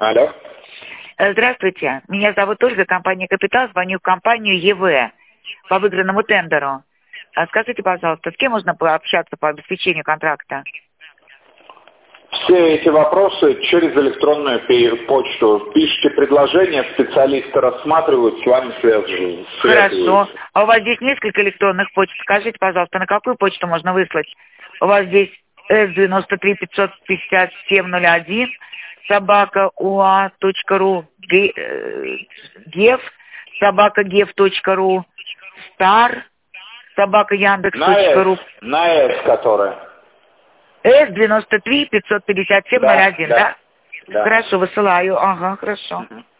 Алло. Здравствуйте, меня зовут Ольга, компания «Капитал», звоню в компанию ЕВ по выигранному тендеру. Скажите, пожалуйста, с кем можно пообщаться по обеспечению контракта? Все эти вопросы через электронную почту. Пишите предложение, специалисты рассматривают, с вами связываются. Хорошо. А у вас здесь несколько электронных почт. Скажите, пожалуйста, на какую почту можно выслать? У вас здесь S93-557-01, @ua.ru, gef@gef.ru, star @yandex.ru. На S, которая. S93-557-01, да? Да. Хорошо, высылаю. Ага, хорошо.